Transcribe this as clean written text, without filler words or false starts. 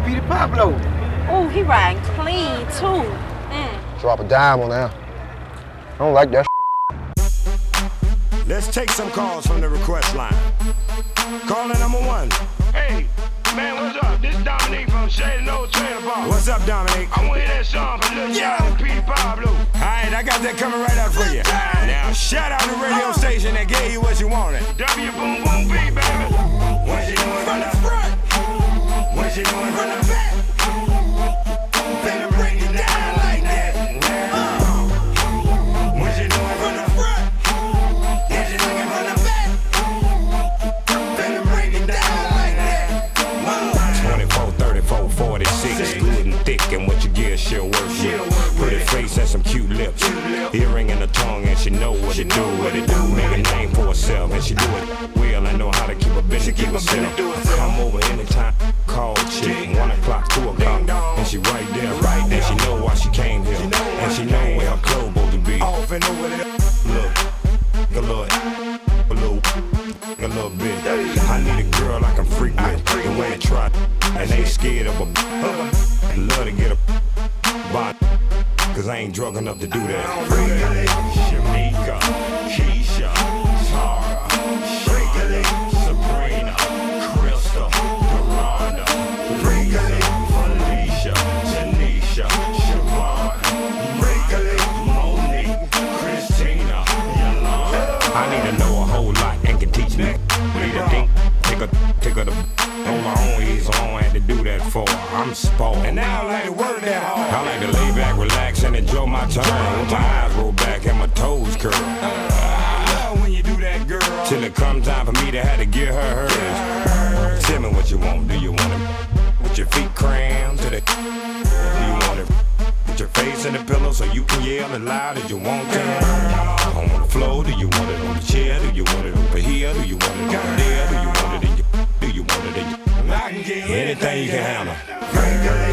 Petey Pablo. Oh, he riding clean, too. Drop a dime on that. I don't like that. Let's take some calls from the request line. Caller number 1. Hey, man, what's up? This is Dominique from Shady Old Trailer Park. What's up, Dominique? I want to hear that song from Lil Jon and Petey Pablo. Alright, I got that coming right up for you. Now, shout out the radio station that gave you what you wanted. W Boom Boom B, baby. What you doing from the front? What you doing from the back? Better break it down like that. What you doing from the front? What you doing from the back? Better break it down like that. 24, 34, 46, good and thick, and what you get, she'll work with. Pretty face and some cute lips, earring in her tongue, and she know what to do. Make a name for herself, and she do it well. I know how to keep a business to herself. Come over anytime, call chick, 1 o'clock, 2 o'clock, and she right there, and she know why she came here, and she know where her clothes supposed to be. Look, a little bit. I need a girl I can freak with, the way I try, and ain't scared of a love to get a body, cause I ain't drunk enough to do that. Shamika, Keisha, Tara, Shirley, Sabrina, Crystal, Miranda, Felicia, Tanisha, Siobhan, Monique, Christina, Yolanda. I need to know a whole lot and can teach me. Need a dink, take her to on my own ease, so I don't have to do that for her. I'm spoiled. And now I like to work that hard. I like to lay back, relax, and enjoy my time. With my eyes roll back and my toes curl. When you do that, girl. Till it comes time for me to have to give her hers. Tell me what you want. Do you want it with your feet crammed to the? Do you want it with your face in the pillow so you can yell as loud as you want to? On the floor, do you want it on the chair? Do you want it over here? Do you want it over there? Do you want it in your? Do you want it in your? Anything you can handle.